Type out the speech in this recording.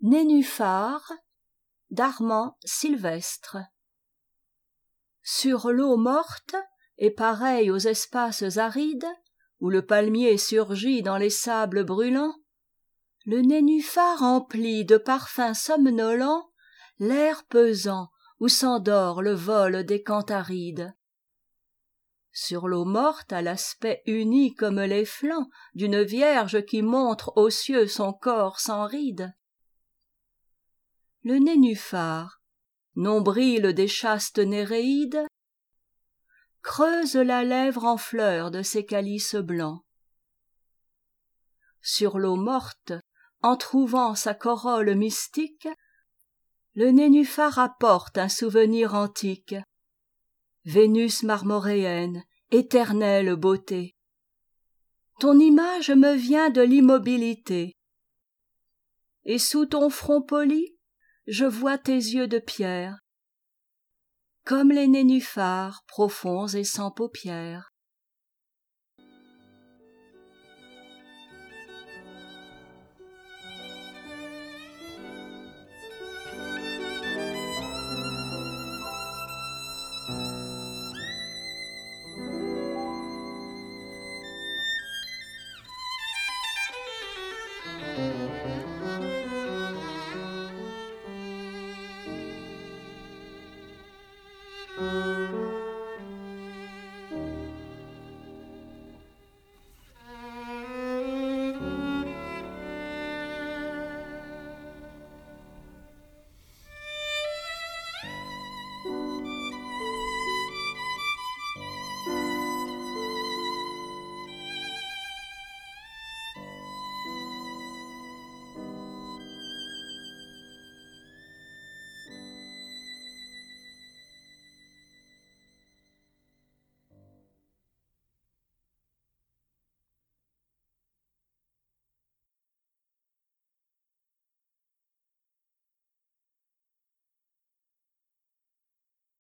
Nénuphar d'Armand Sylvestre. Sur l'eau morte et pareille aux espaces arides, où le palmier surgit dans les sables brûlants, le nénuphar emplit de parfums somnolents l'air pesant où s'endort le vol des cantharides. Sur l'eau morte à l'aspect uni comme les flancs d'une vierge qui montre aux cieux son corps sans rides, le nénuphar, nombril des chastes Néréides, creuse la lèvre en fleurs de ses calices blancs. Sur l'eau morte, en trouvant sa corolle mystique, le nénuphar apporte un souvenir antique. Vénus marmoréenne, éternelle beauté, ton image me vient de l'immobilité, et sous ton front poli, je vois tes yeux de pierre, comme les nénuphars profonds et sans paupières.